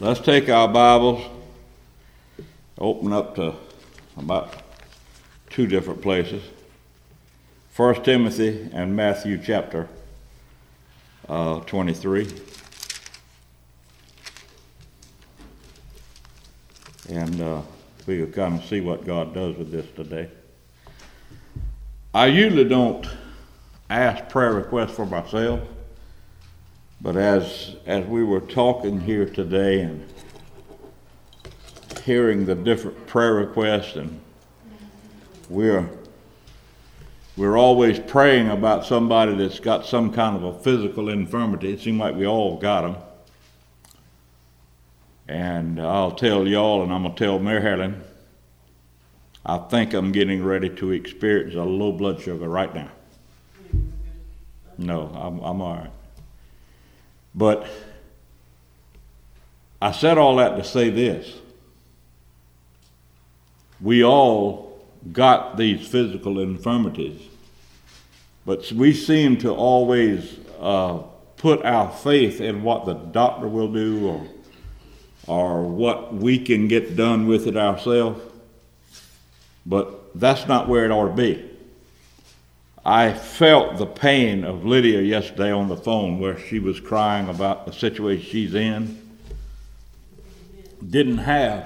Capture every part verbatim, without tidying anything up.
Let's take our Bibles, open up to about two different places. First Timothy and Matthew chapter uh, twenty-three. And uh, we'll kind of see what God does with this today. I usually don't ask prayer requests for myself, but as as we were talking here today and hearing the different prayer requests, and we're we're always praying about somebody that's got some kind of a physical infirmity. It seems like we all got them. And I'll tell y'all, and I'm going to tell Mary Helen, I think I'm getting ready to experience a low blood sugar right now. No, I'm, I'm all right. But I said all that to say this. We all got these physical infirmities, but we seem to always uh, put our faith in what the doctor will do or or what we can get done with it ourselves. But that's not where it ought to be. I felt the pain of Lydia yesterday on the phone where she was crying about the situation she's in. Didn't have,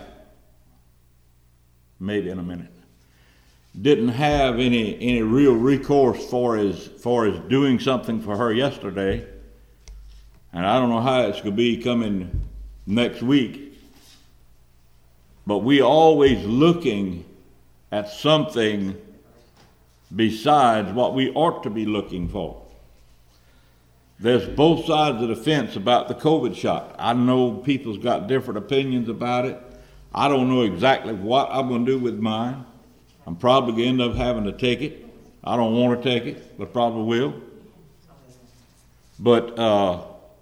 maybe in a minute, didn't have any any real recourse for as far as doing something for her yesterday. And I don't know how it's going to be coming next week. But we always looking at something besides what we ought to be looking for. There's both sides of the fence about the COVID shot. I know people's got different opinions about it. I don't know exactly what I'm going to do with mine. I'm probably going to end up having to take it. I don't want to take it, but probably will. But uh,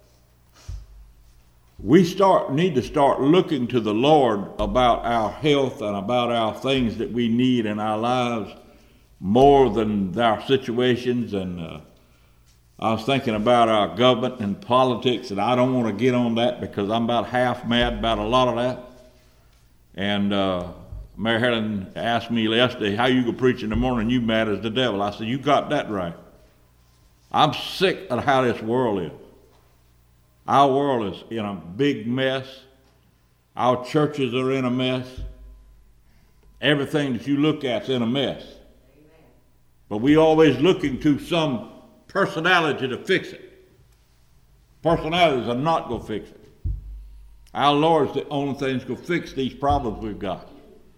we start need to start looking to the Lord about our health and about our things that we need in our lives more than our situations. And uh, I was thinking about our government and politics, and I don't want to get on that because I'm about half mad about a lot of that. And uh, Mary Helen asked me yesterday, how you go preach in the morning, you mad as the devil. I said, you got that right. I'm sick of how this world is. Our world is in a big mess. Our churches are in a mess. Everything that you look at is in a mess. Amen. But we always looking to some personality to fix it. Personalities are not going to fix it. Our Lord's the only thing that's going to fix these problems we've got.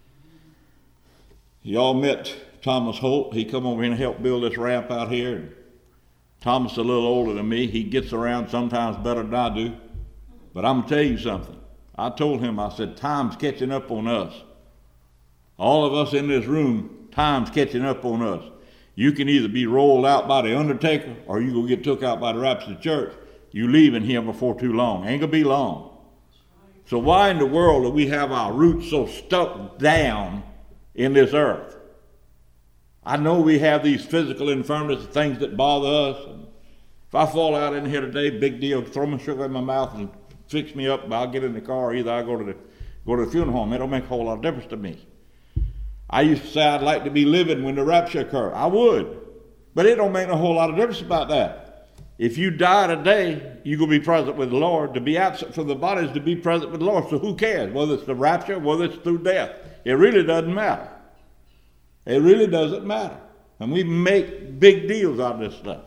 Y'all met Thomas Holt. He come over here and helped build this ramp out here. Thomas is a little older than me. He gets around sometimes better than I do. But I'm going to tell you something. I told him, I said, time's catching up on us. All of us in this room, time's catching up on us. You can either be rolled out by the undertaker or you going to get took out by the rapture of the church. You leaving here before too long. Ain't going to be long. So why in the world do we have our roots so stuck down in this earth? I know we have these physical infirmities, things that bother us. And if I fall out in here today, big deal, throw my sugar in my mouth and fix me up, I'll get in the car, either I go to the go to the funeral home. It don't make a whole lot of difference to me. I used to say I'd like to be living when the rapture occurred. I would. But it don't make a whole lot of difference about that. If you die today, you're going to be present with the Lord. To be absent from the body is to be present with the Lord. So who cares? Whether it's the rapture, whether it's through death. It really doesn't matter. It really doesn't matter. And we make big deals out of this stuff.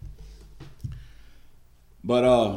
But uh,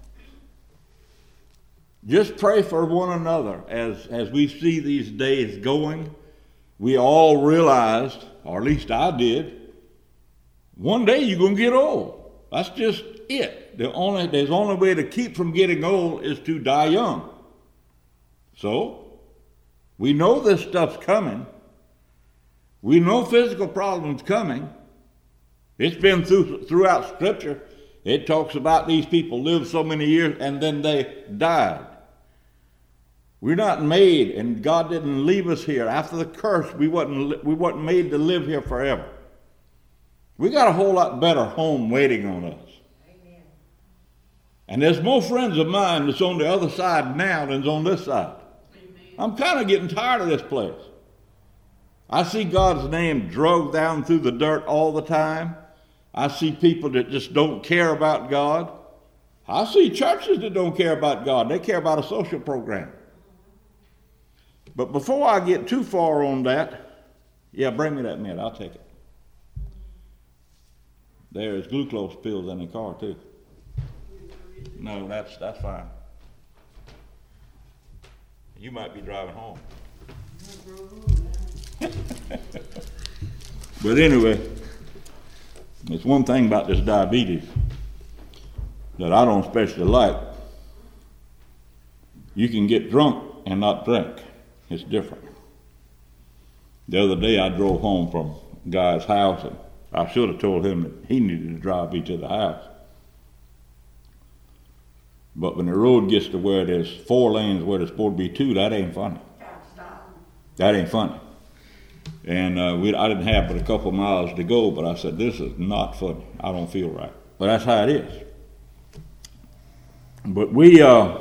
just pray for one another as, as we see these days going. We all realized, or at least I did, one day you're going to get old. That's just it. The only, there's only way to keep from getting old is to die young. So, we know this stuff's coming. We know physical problems coming. It's been through, throughout Scripture. It talks about these people lived so many years and then they died. We're not made, and God didn't leave us here. After the curse, we wasn't, we wasn't made to live here forever. We got a whole lot better home waiting on us. Amen. And there's more friends of mine that's on the other side now than's on this side. Amen. I'm kind of getting tired of this place. I see God's name drugged down through the dirt all the time. I see people that just don't care about God. I see churches that don't care about God. They care about a social program. But before I get too far on that, yeah, bring me that mint. I'll take it. There's glucose pills in the car, too. No, that's that's fine. You might be driving home. But anyway, it's one thing about this diabetes that I don't especially like. You can get drunk and not drink. It's different. The other day I drove home from a guy's house, and I should have told him that he needed to drive me to the house. But when the road gets to where there's four lanes where there's supposed to be two, that ain't funny. That ain't funny. And uh, we, I didn't have but a couple miles to go, but I said, this is not funny. I don't feel right. But that's how it is. But we uh,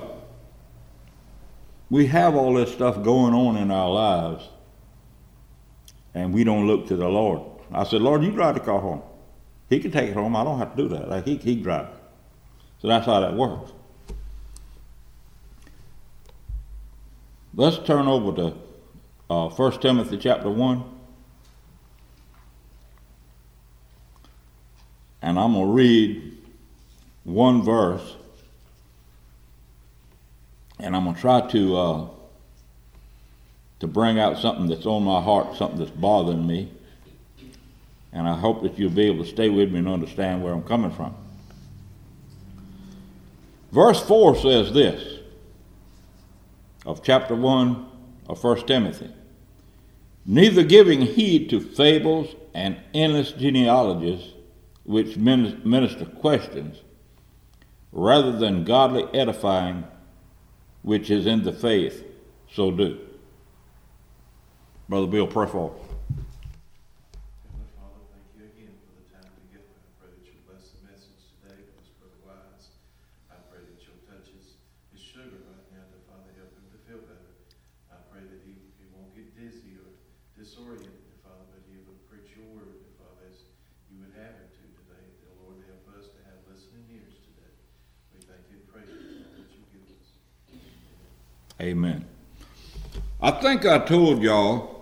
we have all this stuff going on in our lives, and we don't look to the Lord. I said, Lord, you drive the car home. He can take it home. I don't have to do that. Like he he drive it. So that's how that works. Let's turn over to uh, First Timothy chapter one. And I'm going to read one verse. And I'm going to try to uh, to bring out something that's on my heart, something that's bothering me. And I hope that you'll be able to stay with me and understand where I'm coming from. Verse four says this, of chapter one of First Timothy. Neither giving heed to fables and endless genealogies, which minister questions, rather than godly edifying, which is in the faith, so do. Brother Bill, pray for us. Heavenly Father, thank you again for the time together. I pray that you'll bless the message today for us, Brother Wise. I pray that you'll touch his, his sugar right now, to Father, help him to feel better. I pray that he, he won't get dizzy or disoriented, Father, but he will preach your word, Father, as you would have him to today. The Lord, help us to have listening ears today. We thank you and praise you for what you give us. Amen. I think I told y'all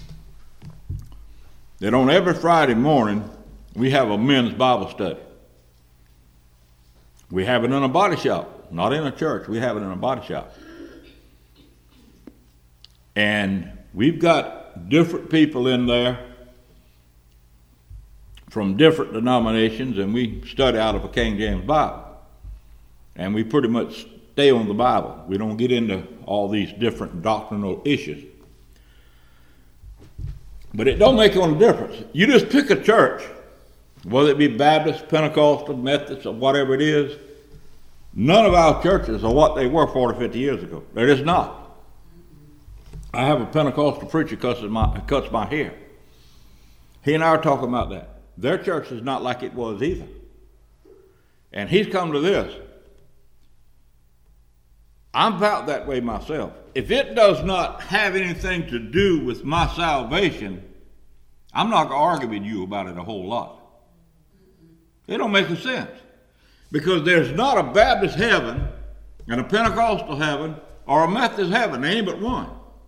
that on every Friday morning we have a men's Bible study. We have it in a body shop, not in a church. We have it in a body shop. And we've got different people in there from different denominations, and we study out of a King James Bible. And we pretty much stay on the Bible. We don't get into all these different doctrinal issues. But it don't make any difference. You just pick a church, whether it be Baptist, Pentecostal, Methodist, or whatever it is. None of our churches are what they were forty, fifty years ago. They're just not. I have a Pentecostal preacher cuts my, cuts my hair. He and I are talking about that. Their church is not like it was either. And he's come to this. I'm about that way myself. If it does not have anything to do with my salvation, I'm not going to argue with you about it a whole lot. It don't make a sense. Because there's not a Baptist heaven and a Pentecostal heaven or a Methodist heaven. There ain't but one.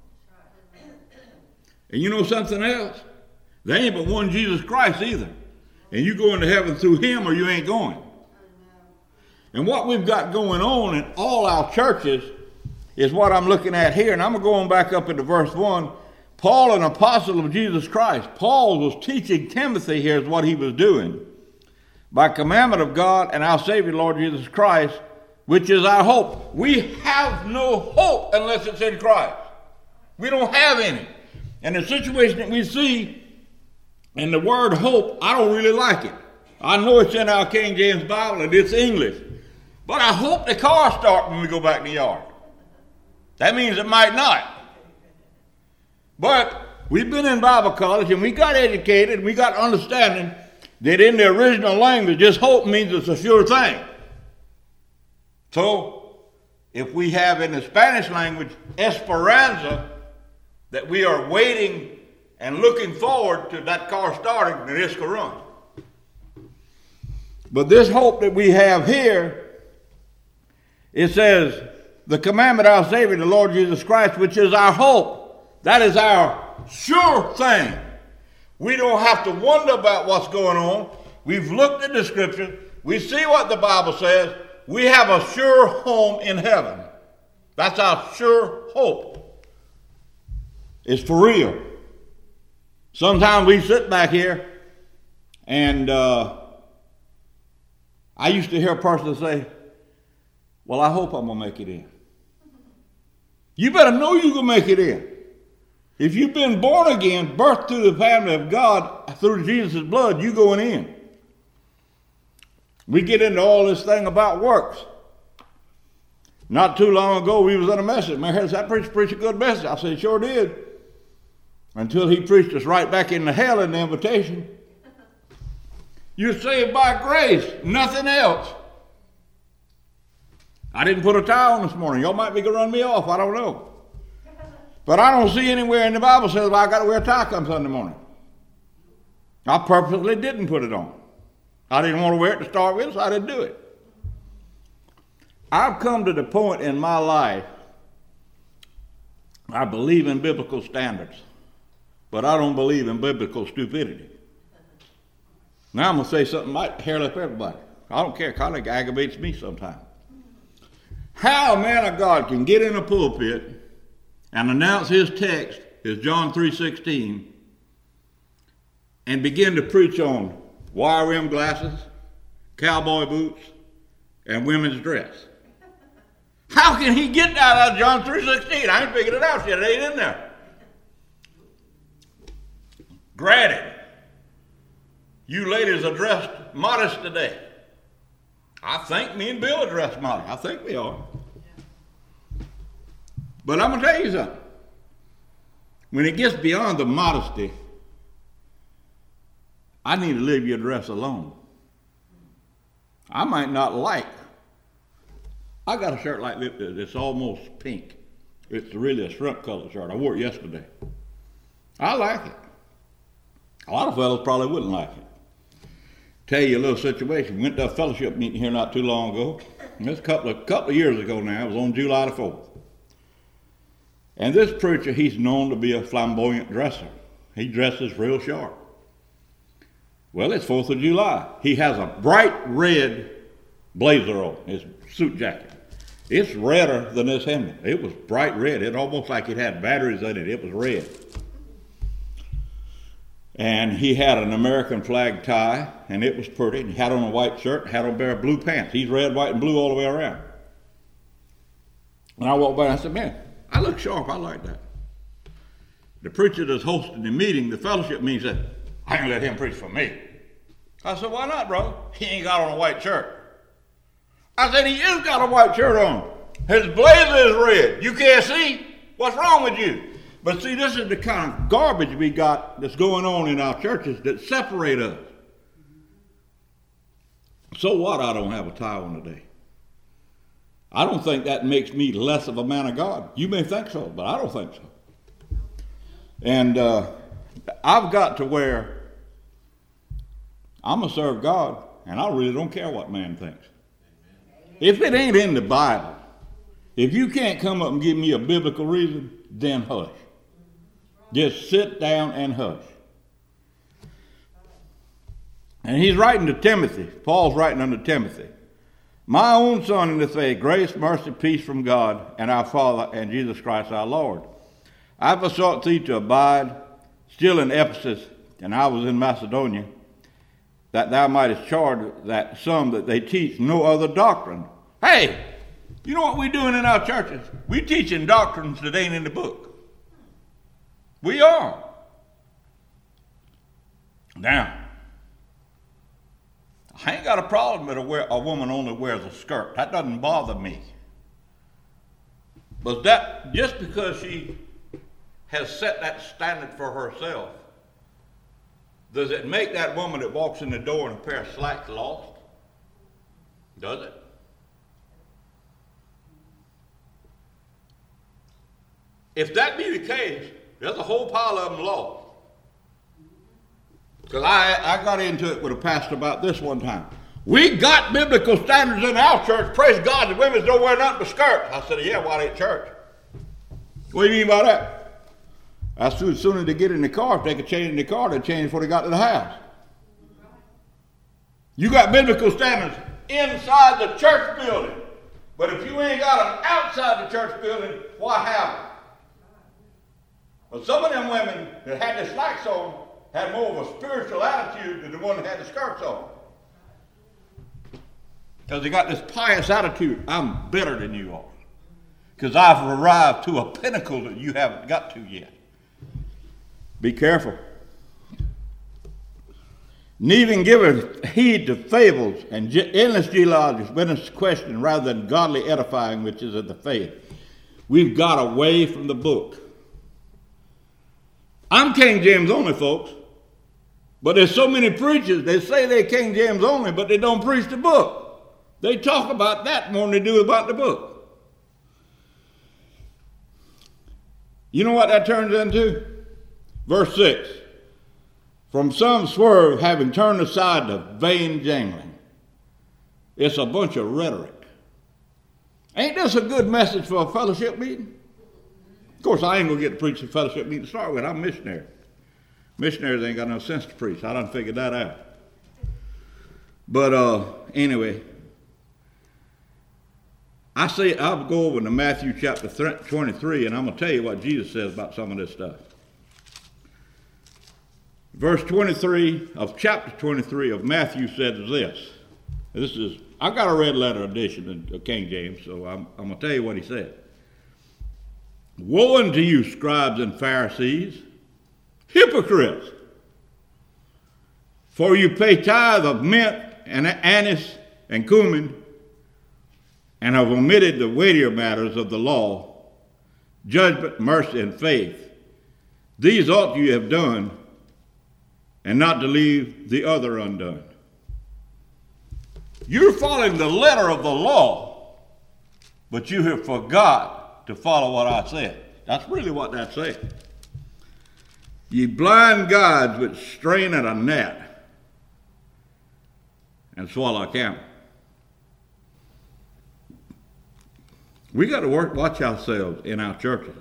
And you know something else? There ain't but one Jesus Christ either. And you go into heaven through him or you ain't going. And what we've got going on in all our churches is what I'm looking at here. And I'm going back up into verse one. Paul, an apostle of Jesus Christ. Paul was teaching Timothy, here's what he was doing. By commandment of God and our Savior, Lord Jesus Christ, which is our hope. We have no hope unless it's in Christ. We don't have any. And the situation that we see in the word hope, I don't really like it. I know it's in our King James Bible and it's English. But I hope the car starts when we go back in the yard. That means it might not. But we've been in Bible college and we got educated and we got understanding that in the original language, this hope means it's a sure thing. So, if we have in the Spanish language, esperanza, that we are waiting and looking forward to that car starting, then it's going to run. But this hope that we have here, it says, the commandment of our Savior, the Lord Jesus Christ, which is our hope. That is our sure thing. We don't have to wonder about what's going on. We've looked at the scripture. We see what the Bible says. We have a sure home in heaven. That's our sure hope. It's for real. Sometimes we sit back here and uh, I used to hear a person say, well, I hope I'm going to make it in. You better know you're going to make it in. If you've been born again, birthed to the family of God through Jesus' blood, you're going in. We get into all this thing about works. Not too long ago, we was in a message. Man, has that preacher preached a good message? I said, sure did. Until he preached us right back into hell in the invitation. You're saved by grace, nothing else. I didn't put a tie on this morning. Y'all might be going to run me off. I don't know. But I don't see anywhere in the Bible says, well, I got to wear a tie come Sunday morning. I purposely didn't put it on. I didn't want to wear it to start with, so I didn't do it. I've come to the point in my life, I believe in biblical standards, but I don't believe in biblical stupidity. Now I'm going to say something that might hair up everybody. I don't care. It kind of aggravates me sometimes. How a man of God can get in a pulpit and announce his text is John three sixteen and begin to preach on wire rim glasses, cowboy boots, and women's dress. How can he get that out of John three sixteen? I ain't figured it out yet. It ain't in there. Granted, you ladies are dressed modest today. I think me and Bill are dressed modest. I think we are. But I'm going to tell you something. When it gets beyond the modesty, I need to leave your dress alone. I might not like. I got a shirt like this. It's almost pink. It's really a shrimp color shirt. I wore it yesterday. I like it. A lot of fellas probably wouldn't like it. Tell you a little situation. Went to a fellowship meeting here not too long ago. It's a couple of, couple of years ago now. It was on July the fourth. And this preacher, he's known to be a flamboyant dresser. He dresses real sharp. Well, it's fourth of July. He has a bright red blazer on, his suit jacket. It's redder than this helmet. It was bright red. It almost like it had batteries in it. It was red. And he had an American flag tie, and it was pretty. And he had on a white shirt, had on a pair of blue pants. He's red, white, and blue all the way around. And I walked by and I said, man, I look sharp. I like that. The preacher that's hosting the meeting, the fellowship meeting, said, I ain't let him preach for me. I said, why not, bro? He ain't got on a white shirt. I said, he is got a white shirt on. His blazer is red. You can't see? What's wrong with you? But see, this is the kind of garbage we got that's going on in our churches that separate us. So what I don't have a tie on today? I don't think that makes me less of a man of God. You may think so, but I don't think so. And uh, I've got to where I'm going to serve God, and I really don't care what man thinks. If it ain't in the Bible, if you can't come up and give me a biblical reason, then hush. Just sit down and hush. And he's writing to Timothy. Paul's writing unto Timothy. My own son in the faith, grace, mercy, peace from God and our Father and Jesus Christ our Lord. I have besought thee to abide still in Ephesus, and I was in Macedonia, that thou mightest charge that some that they teach no other doctrine. Hey, you know what we're doing in our churches? We're teaching doctrines that ain't in the book. We are. Now, I ain't got a problem with a, wear, a woman only wears a skirt. That doesn't bother me. But that just because she has set that standard for herself, does it make that woman that walks in the door in a pair of slacks lost? Does it? if that be the case, there's a whole pile of them lost. Because I, I got into it with a pastor about this one time. We got biblical standards in our church. Praise God, the women don't wear nothing but skirts. I said, yeah, why they at church? What do you mean by that? As soon, as soon as they get in the car, if they could change in the car, they'd change before they got to the house. You got biblical standards inside the church building. But if you ain't got them outside the church building, what happened? Well, some of them women that had the slacks on had more of a spiritual attitude than the one that had the skirts on. Because they got this pious attitude. I'm better than you are. Because I've arrived to a pinnacle that you haven't got to yet. Be careful. Neither giveth heed to fables and endless genealogies, witness question rather than godly edifying, which is of the faith. We've got away from the book. I'm King James only, folks. But there's so many preachers, they say they're King James only, but they don't preach the book. They talk about that more than they do about the book. You know what that turns into? Verse six. From some swerve, having turned aside to vain jangling. It's a bunch of rhetoric. Ain't this a good message for a fellowship meeting? Of course, I ain't going to get to preach a fellowship meeting to start with. I'm a missionary. Missionaries ain't got no sense to preach. I done figured that out. But uh, anyway, I say I'll go over to Matthew chapter twenty-three, and I'm going to tell you what Jesus says about some of this stuff. Verse twenty-three of chapter twenty-three of Matthew says this. This is, I got a red letter edition of King James, so I'm, I'm going to tell you what he said. Woe unto you, scribes and Pharisees, hypocrites! For you pay tithe of mint and anise and cumin, and have omitted the weightier matters of the law, judgment, mercy, and faith. These ought you have done, and not to leave the other undone. You're following the letter of the law, but you have forgot to follow what I said. That's really what that's saying. Ye blind guides which strain at a gnat and swallow a camel. We got to work, watch ourselves in our churches.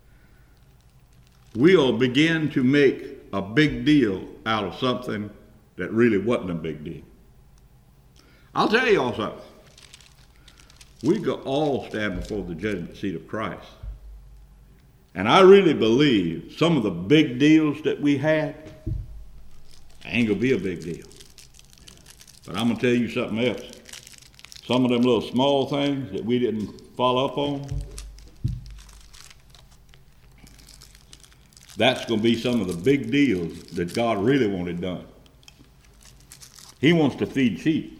We'll begin to make a big deal out of something that really wasn't a big deal. I'll tell you all something. We could all stand before the judgment seat of Christ. And I really believe some of the big deals that we had ain't going to be a big deal. But I'm going to tell you something else. Some of them little small things that we didn't follow up on, that's going to be some of the big deals that God really wanted done. He wants to feed sheep.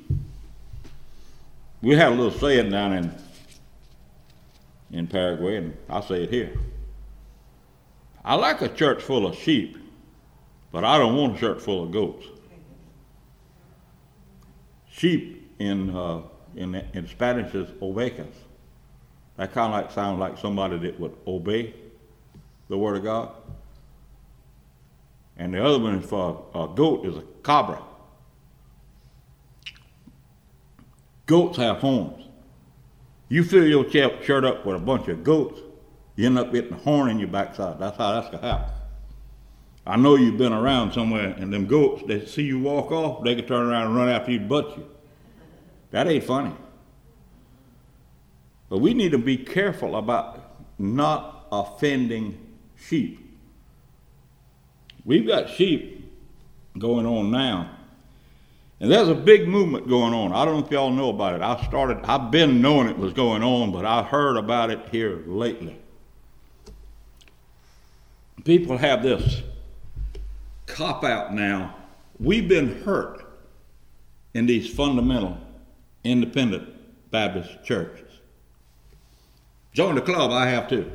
We had a little saying down in, in Paraguay, and I'll say it here. I like a church full of sheep, but I don't want a church full of goats. Sheep in uh, in, in Spanish is ovejos. That kind of like sounds like somebody that would obey the word of God. And the other one is for a goat is a cabra. Goats have horns. You fill your shirt up with a bunch of goats, you end up getting a horn in your backside. That's how that's going to happen. I know you've been around somewhere, and them goats, they see you walk off, they can turn around and run after you and butt you. That ain't funny. But we need to be careful about not offending sheep. We've got sheep going on now. And there's a big movement going on. I don't know if y'all know about it. I started, I've been knowing it was going on, but I heard about it here lately. People have this cop-out now. We've been hurt in these fundamental, independent Baptist churches. Join the club, I have too.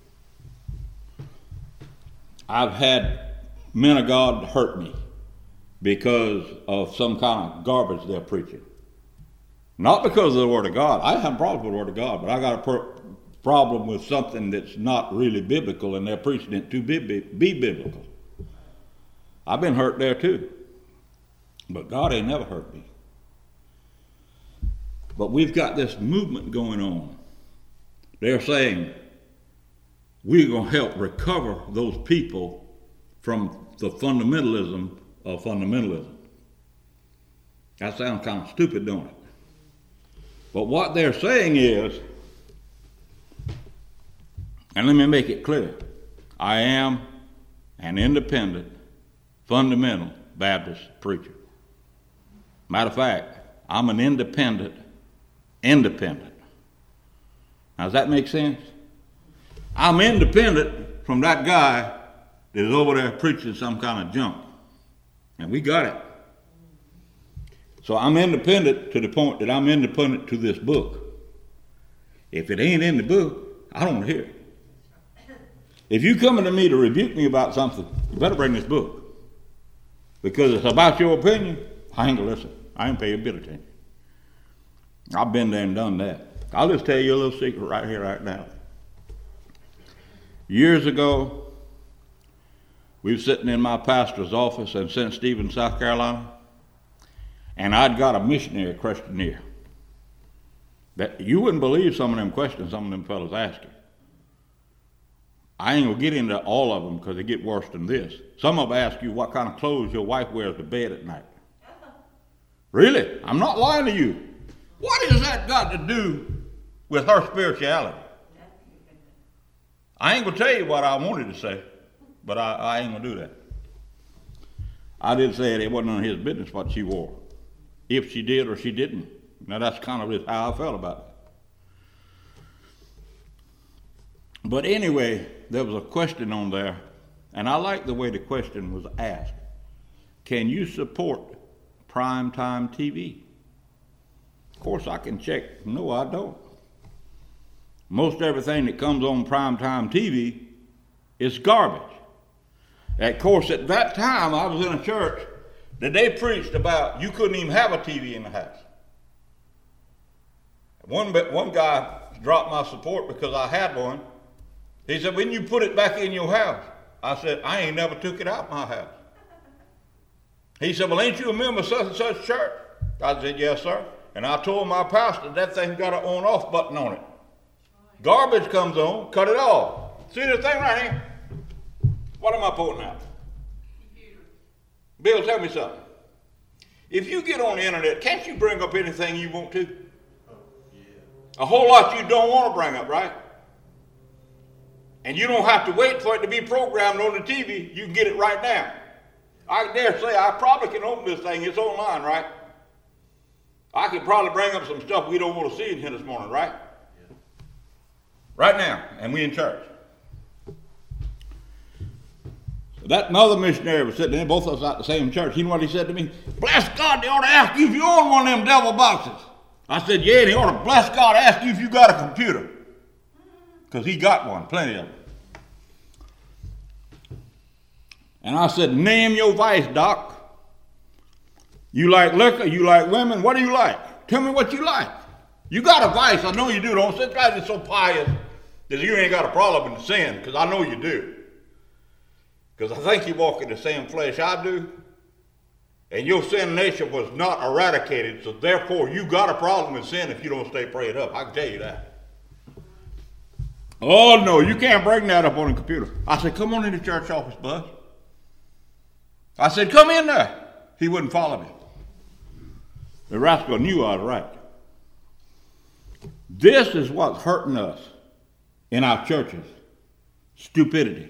I've had men of God hurt me because of some kind of garbage they're preaching. Not because of the Word of God. I have a problem with the Word of God, but I got a per- problem with something that's not really biblical, and they're preaching it to be, be, be biblical. I've been hurt there too. But God ain't never hurt me. But we've got this movement going on. They're saying we're going to help recover those people from the fundamentalism of fundamentalism. That sounds kind of stupid, don't it? But what they're saying is, and let me make it clear, I am an independent, fundamental Baptist preacher. Matter of fact, I'm an independent, independent. Now, does that make sense? I'm independent from that guy that is over there preaching some kind of junk. And we got it. So I'm independent to the point that I'm independent to this book. If it ain't in the book, I don't hear it. If you coming to me to rebuke me about something, you better bring this book. Because it's about your opinion, I ain't gonna listen. I ain't pay a bit of attention. I've been there and done that. I'll just tell you a little secret right here, right now. Years ago, we were sitting in my pastor's office in Saint Stephen, South Carolina, and I'd got a missionary questionnaire. That you wouldn't believe some of them questions some of them fellas asking. I ain't gonna get into all of them because they get worse than this. Some of them ask you what kind of clothes your wife wears to bed at night. Really? I'm not lying to you. What has that got to do with her spirituality? I ain't gonna tell you what I wanted to say, but I, I ain't gonna do that. I did say it wasn't none of his business what she wore. If she did or she didn't. Now that's kind of just how I felt about it. But anyway, there was a question on there, and I like the way the question was asked. Can you support primetime T V? Of course I can check. No, I don't. Most everything that comes on primetime T V is garbage. Of course, at that time, I was in a church that they preached about you couldn't even have a T V in the house. One, one guy dropped my support because I had one. He said, when you put it back in your house? I said, I ain't never took it out my house. He said, well, ain't you a member of such and such church? I said, yes, sir. And I told my pastor that thing got an on-off button on it. Garbage comes on, cut it off. See this thing right here? What am I putting out? Computer. Bill, tell me something. If you get on the internet, can't you bring up anything you want to? Oh, yeah. A whole lot you don't want to bring up, right? And you don't have to wait for it to be programmed on the T V. You can get it right now. I dare say I probably can open this thing. It's online, right? I could probably bring up some stuff we don't want to see in here this morning, right? Yeah. Right now, and we in church. So that another missionary was sitting there, both of us at the same church. You know what he said to me? Bless God, they ought to ask you if you own one of them devil boxes. I said, yeah, they ought to bless God, ask you if you got a computer. Because he got one, plenty of them. And I said, name your vice, Doc. You like liquor? You like women? What do you like? Tell me what you like. You got a vice. I know you do. Don't sit there and so pious that you ain't got a problem in sin, because I know you do. Because I think you walk in the same flesh I do. And your sin nature was not eradicated, so therefore you got a problem with sin if you don't stay prayed up. I can tell you that. Oh, no, you can't bring that up on the computer. I said, come on in the church office, bud. I said, come in there. He wouldn't follow me. The rascal knew I was right. This is what's hurting us in our churches. Stupidity.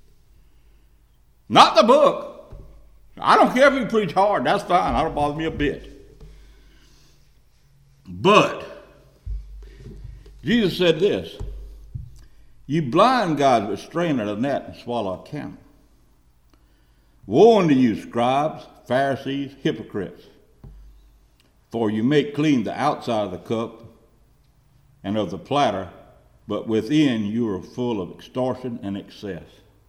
Not the book. I don't care if you preach hard. That's fine. That don't bother me a bit. But Jesus said this. You blind guides would strain at a net and swallow a camel. Woe unto you, scribes, Pharisees, hypocrites, for you make clean the outside of the cup and of the platter, but within you are full of extortion and excess.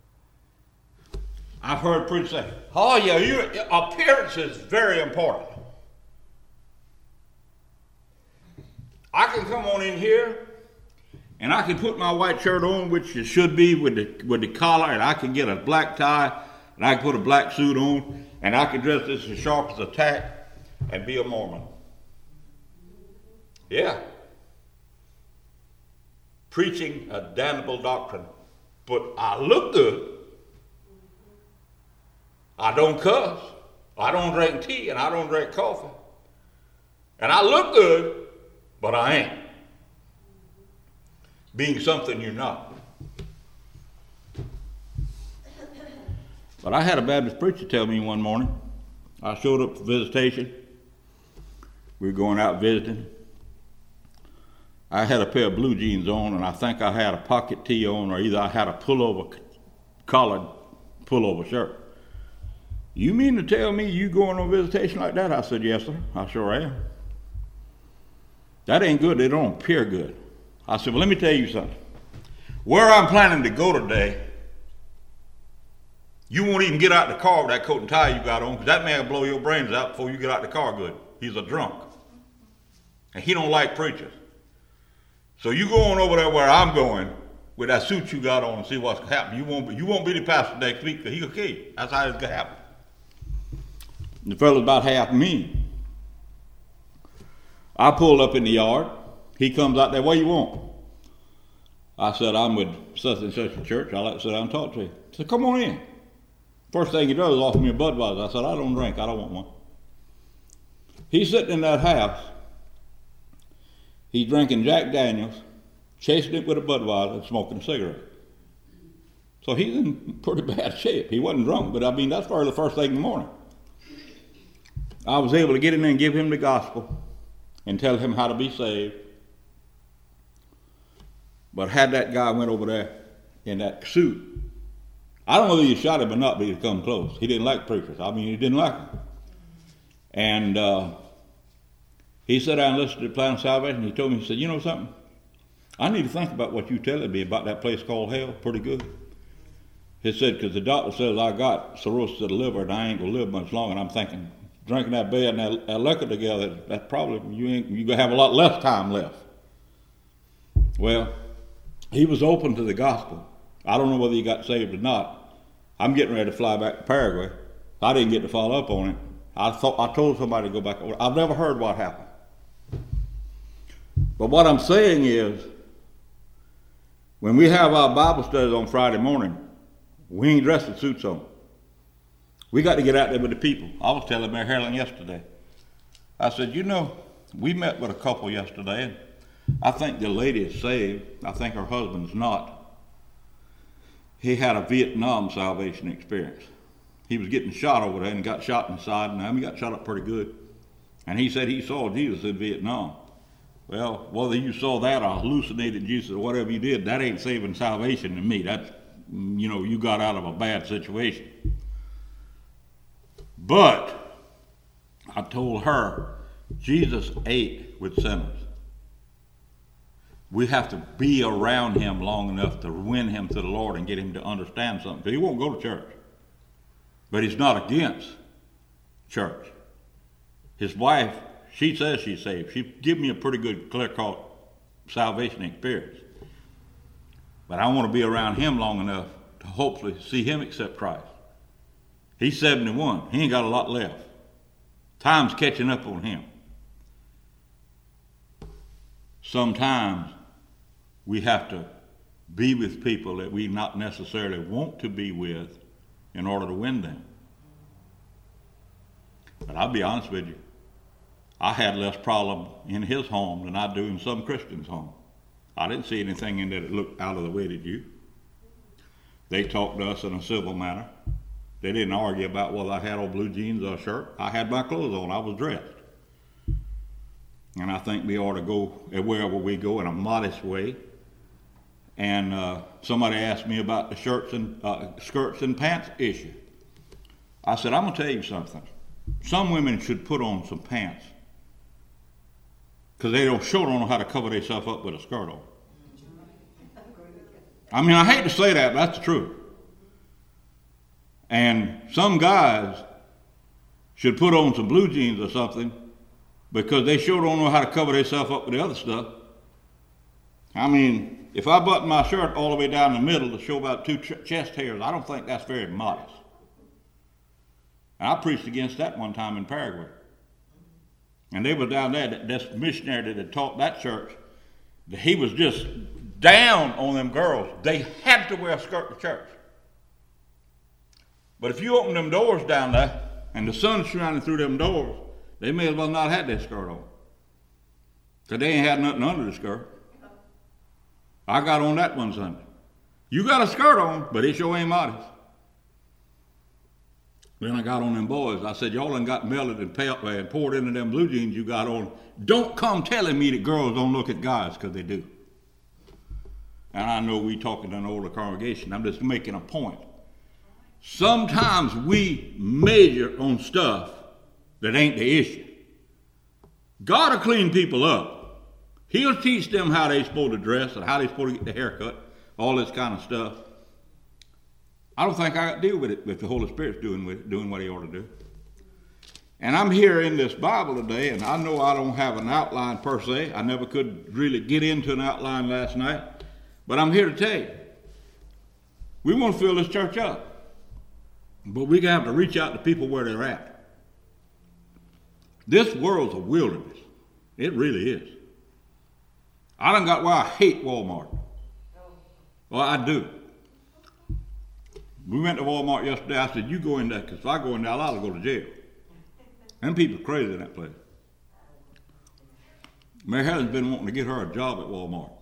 I've heard preachers say, oh yeah, your appearance is very important. I can come on in here And I can put my white shirt on, which it should be with the, with the collar, and I can get a black tie, and I can put a black suit on, and I can dress this as sharp as a tack and be a Mormon. Yeah. Preaching a damnable doctrine. But I look good. I don't cuss. I don't drink tea, and I don't drink coffee. And I look good, but I ain't. Being something you're not. But I had a Baptist preacher tell me one morning. I showed up for visitation. We were going out visiting. I had a pair of blue jeans on, and I think I had a pocket tee on, or either I had a pullover, collared pullover shirt. You mean to tell me you going on visitation like that? I said, yes, sir. I sure am. That ain't good. They don't appear good. I said, well, let me tell you something. Where I'm planning to go today, you won't even get out the car with that coat and tie you got on, because that man will blow your brains out before you get out the car good. He's a drunk. And he don't like preachers. So you go on over there where I'm going with that suit you got on and see what's happening. You won't be, you won't be the pastor next week, because he'll kill you. That's how it's going to happen. The fellow's about half mean. I pulled up in the yard. He comes out there, what do you want? I said, I'm with such and such a church. I'd like to sit down and talk to you. He said, come on in. First thing he does is offer me a Budweiser. I said, I don't drink. I don't want one. He's sitting in that house. He's drinking Jack Daniels, chasing it with a Budweiser, and smoking a cigarette. So he's in pretty bad shape. He wasn't drunk, but I mean, that's probably the first thing in the morning. I was able to get in there and give him the gospel and tell him how to be saved. But had that guy went over there in that suit, I don't know whether he shot him or not, but he come close. He didn't like preachers. I mean, he didn't like them. And uh, he sat down and listened to the plan of salvation. He told me, he said, you know something? I need to think about what you telling me about that place called hell pretty good. He said, because the doctor says I got cirrhosis of the liver and I ain't going to live much longer. And I'm thinking, drinking that beer and that, that liquor together, that's probably, you ain't, you're going to have a lot less time left. Well, he was open to the gospel. I don't know whether he got saved or not. I'm getting ready to fly back to Paraguay. I didn't get to follow up on it. I thought I told somebody to go back over. I've never heard what happened. But what I'm saying is, when we have our Bible studies on Friday morning, we ain't dressed in suits on. We got to get out there with the people. I was telling Mary Harlan yesterday. I said, you know, we met with a couple yesterday, and I think the lady is saved. I think her husband's not. He had a Vietnam salvation experience. He was getting shot over there and got shot in the side, and he got shot up pretty good. And he said he saw Jesus in Vietnam. Well, whether you saw that or hallucinated Jesus or whatever you did, that ain't saving salvation to me. That's, you know, you got out of a bad situation. But I told her, Jesus ate with sinners. We have to be around him long enough to win him to the Lord and get him to understand something. He won't go to church. But he's not against church. His wife, she says she's saved. She gave me a pretty good clear-cut salvation experience. But I want to be around him long enough to hopefully see him accept Christ. He's seventy-one. He ain't got a lot left. Time's catching up on him. Sometimes we have to be with people that we not necessarily want to be with in order to win them. But I'll be honest with you, I had less problem in his home than I do in some Christians' home. I didn't see anything in there that looked out of the way, did you? They talked to us in a civil manner. They didn't argue about whether I had on blue jeans or a shirt. I had my clothes on. I was dressed. And I think we ought to go wherever we go in a modest way. And uh, somebody asked me about the shirts and uh, skirts and pants issue. I said, I'm going to tell you something. Some women should put on some pants because they don't sure don't know how to cover themselves up with a skirt on. I mean, I hate to say that, but that's the truth. And some guys should put on some blue jeans or something because they sure don't know how to cover themselves up with the other stuff. I mean, if I button my shirt all the way down the middle to show about two ch- chest hairs, I don't think that's very modest. And I preached against that one time in Paraguay. And they were down there, that, this missionary that had taught that church, he was just down on them girls. They had to wear a skirt to church. But if you open them doors down there, and the sun's shining through them doors, they may as well not have that skirt on. Because they ain't had nothing under the skirt. I got on that one Sunday. You got a skirt on, but it sure ain't modest. Then I got on them boys. I said, y'all done got melted and, pale, and poured into them blue jeans you got on. Don't come telling me that girls don't look at guys, because they do. And I know we talking to an older congregation. I'm just making a point. Sometimes we measure on stuff that ain't the issue. God will clean people up. He'll teach them how they're supposed to dress and how they're supposed to get the haircut, all this kind of stuff. I don't think I got to deal with it if the Holy Spirit's doing, with, doing what he ought to do. And I'm here in this Bible today, and I know I don't have an outline per se. I never could really get into an outline last night. But I'm here to tell you, we want to fill this church up. But we're going to have to reach out to people where they're at. This world's a wilderness. It really is. I done got why I hate Walmart. Well, I do. We went to Walmart yesterday. I said, you go in there, because if I go in there, I'll go to jail. Them people are crazy in that place. Mary Helen's been wanting to get her a job at Walmart.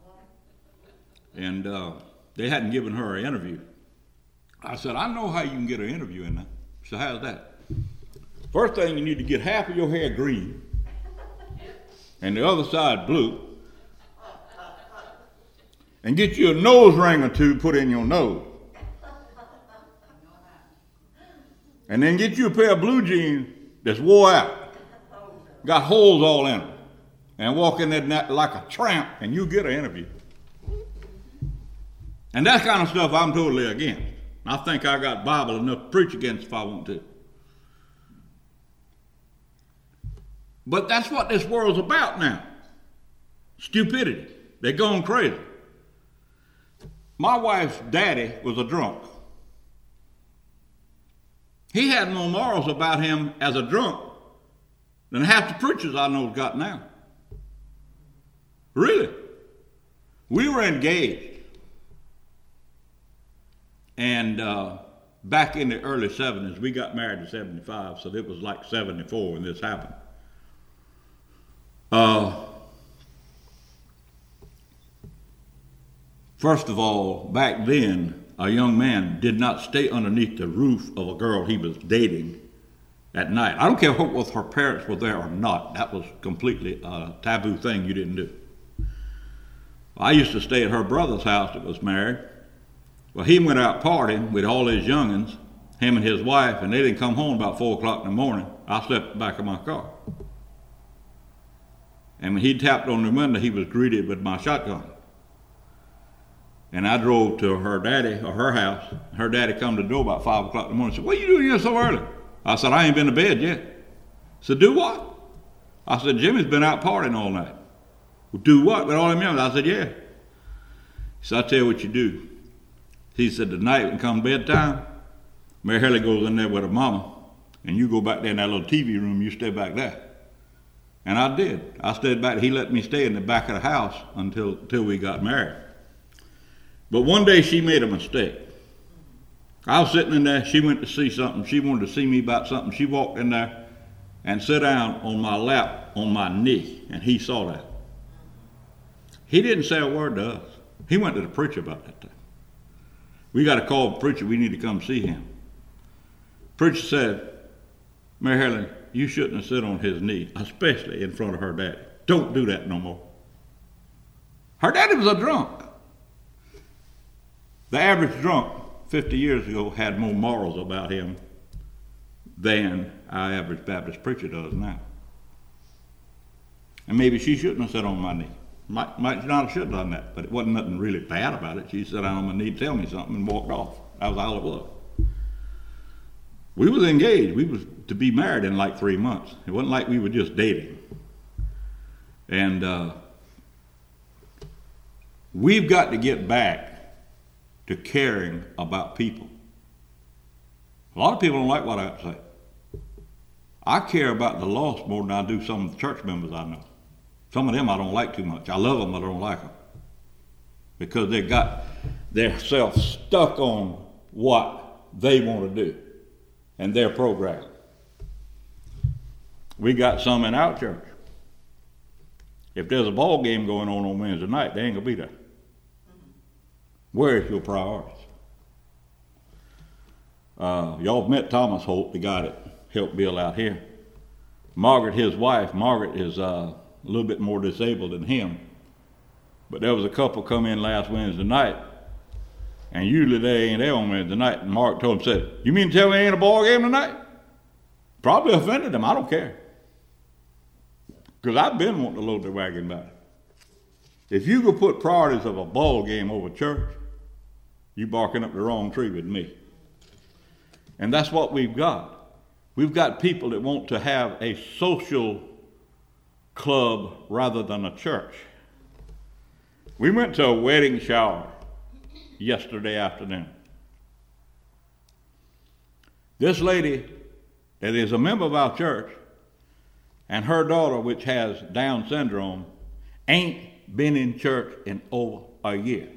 And uh, they hadn't given her an interview. I said, I know how you can get an interview in there. So how's that? First thing, you need to get half of your hair green and the other side blue. And get you a nose ring or two put in your nose. And then get you a pair of blue jeans that's wore out. Got holes all in them. And walk in there like a tramp and you get an interview. And that kind of stuff I'm totally against. I think I got Bible enough to preach against if I want to. But that's what this world's about now. Stupidity. They're going crazy. My wife's daddy was a drunk. He had more morals about him as a drunk than half the preachers I know got now. Really. We were engaged. And uh, back in the early seventies, we got married in seventy-five, so it was like seventy-four when this happened. Uh, first of all, back then, a young man did not stay underneath the roof of a girl he was dating at night. I don't care if her parents were there or not. That was completely a taboo thing you didn't do. I used to stay at her brother's house that was married. Well, he went out partying with all his youngins, him and his wife, and they didn't come home about four o'clock in the morning. I slept in the back of my car. And when he tapped on the window, he was greeted with my shotgun. And I drove to her daddy, or her house. Her daddy come to the door about five o'clock in the morning and said, what are you doing here so early? I said, I ain't been to bed yet. He said, do what? I said, Jimmy's been out partying all night. Well, do what? With all them youngins? I said, yeah. He said, I'll tell you what you do. He said, tonight when come bedtime, Mary Haley goes in there with her mama, and you go back there in that little T V room, you stay back there. And I did. I stayed back. He let me stay in the back of the house until, until we got married. But one day she made a mistake. I was sitting in there. She went to see something. She wanted to see me about something. She walked in there and sat down on my lap on my knee, and he saw that. He didn't say a word to us. He went to the preacher about that thing. We got to call the preacher. We need to come see him. Preacher said, Mary Helen, you shouldn't have sit on his knee, especially in front of her daddy. Don't do that no more. Her daddy was a drunk. The average drunk fifty years ago had more morals about him than our average Baptist preacher does now. And maybe she shouldn't have sat on my knee. Might, might not have should have done that, but it wasn't nothing really bad about it. She sat down on my knee to tell me something and walked off. That was all it was. We was engaged. We was to be married in like three months. It wasn't like we were just dating. And uh, We've got to get back to caring about people. A lot of people don't like what I have to say. I care about the lost more than I do some of the church members I know. Some of them I don't like too much. I love them, but I don't like them. Because they got their self stuck on what they want to do and their program. We got some in our church. If there's a ball game going on on Wednesday night, they ain't going to be there. Where is your priorities? Uh, y'all have met Thomas Holt, the guy that helped Bill out here. Margaret, his wife, Margaret is uh, a little bit more disabled than him. But there was a couple come in last Wednesday night, and usually they ain't there on Wednesday night. And Mark told him, said, "You mean to tell me there ain't a ball game tonight?" Probably offended them. I don't care. Because I've been wanting to load their wagon about it. If you could put priorities of a ball game over church, you barking up the wrong tree with me. And that's what we've got. We've got people that want to have a social club rather than a church. We went to a wedding shower yesterday afternoon. This lady that is a member of our church and her daughter, which has Down syndrome, ain't been in church in over a year.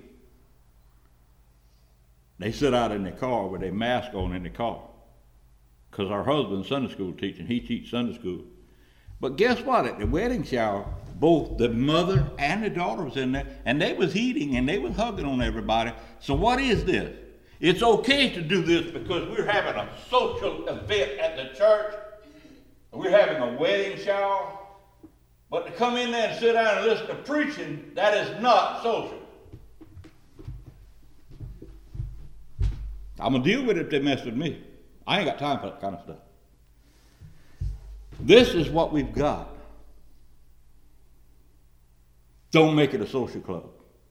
They sit out in the car with a mask on in the car. Because our husband's Sunday school teaching, he teaches Sunday school. But guess what? At the wedding shower, both the mother and the daughter was in there, and they was eating and they was hugging on everybody. So what is this? It's okay to do this because we're having a social event at the church. We're having a wedding shower. But to come in there and sit down and listen to preaching, that is not social. I'm going to deal with it if they mess with me. I ain't got time for that kind of stuff. This is what we've got. Don't make it a social club.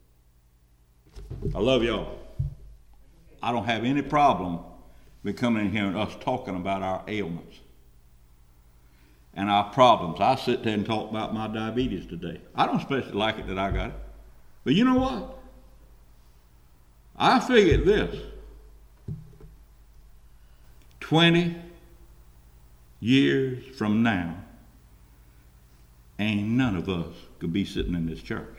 I love y'all. I don't have any problem with coming in here and us talking about our ailments and our problems. I sit there and talk about my diabetes today. I don't especially like it that I got it. But you know what? I figured this. Twenty years from now, ain't none of us could be sitting in this church.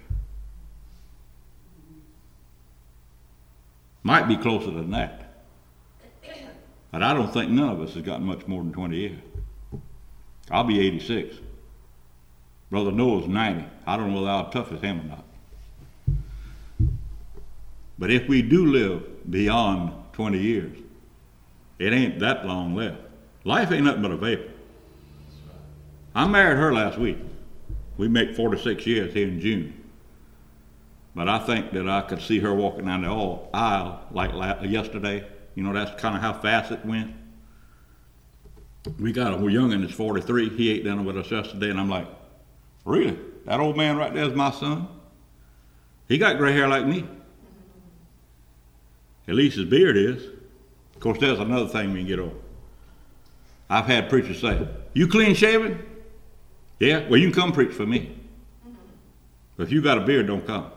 Might be closer than that. But I don't think none of us has gotten much more than twenty years. I'll be eighty-six. Brother Noah's ninety. I don't know how tough is him or not. But if we do live beyond twenty years, it ain't that long left. Life ain't nothing but a vapor. I married her last week. We make forty-six years here in June. But I think that I could see her walking down the aisle like yesterday. You know, that's kind of how fast it went. We got a youngin' that's forty-three. He ate dinner with us yesterday, and I'm like, really? That old man right there is my son? He got gray hair like me. At least his beard is. Of course, there's another thing we can get over. I've had preachers say, "You clean shaven?" "Yeah, well, you can come preach for me. But if you got a beard, don't come."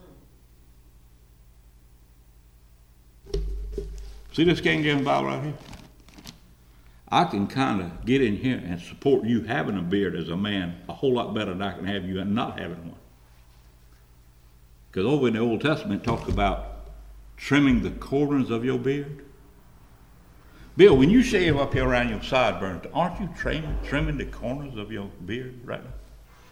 See this King James Bible right here? I can kind of get in here and support you having a beard as a man a whole lot better than I can have you not having one. Because over in the Old Testament it talks about trimming the corners of your beard. Bill, when you shave up here around your sideburns, aren't you trimming, trimming the corners of your beard right now?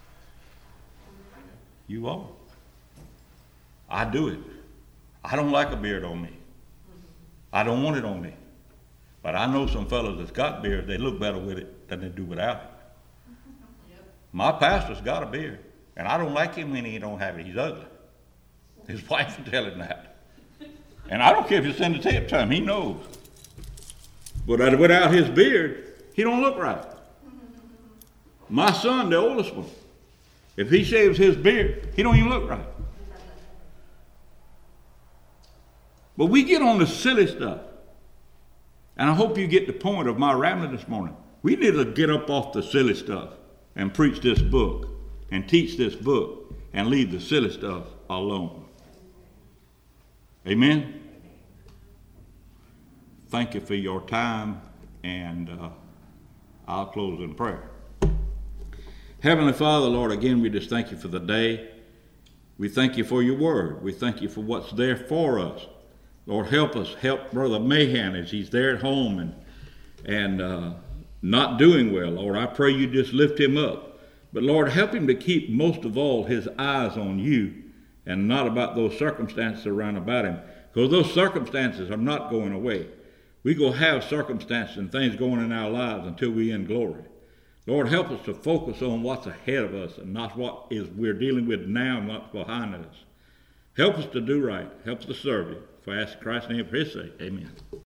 You are. I do it. I don't like a beard on me. I don't want it on me. But I know some fellas that's got beards, they look better with it than they do without it. Yep. My pastor's got a beard, and I don't like him when he don't have it. He's ugly. His wife will tell him that. And I don't care if you send a tape to him, he knows. But without his beard, he don't look right. My son, the oldest one, if he shaves his beard, he don't even look right. But we get on the silly stuff. And I hope you get the point of my rambling this morning. We need to get up off the silly stuff and preach this book and teach this book and leave the silly stuff alone. Amen? Thank you for your time, and uh, I'll close in prayer. Heavenly Father, Lord, again, we just thank you for the day. We thank you for your word. We thank you for what's there for us. Lord, help us. Help Brother Mahan as he's there at home and, and uh, not doing well. Lord, I pray you just lift him up. But Lord, help him to keep most of all his eyes on you and not about those circumstances around about him. Because those circumstances are not going away. We go have circumstances and things going in our lives until we in glory. Lord, help us to focus on what's ahead of us and not what is we're dealing with now and what's behind us. Help us to do right. Help us to serve you. For I ask in Christ's name for his sake. Amen.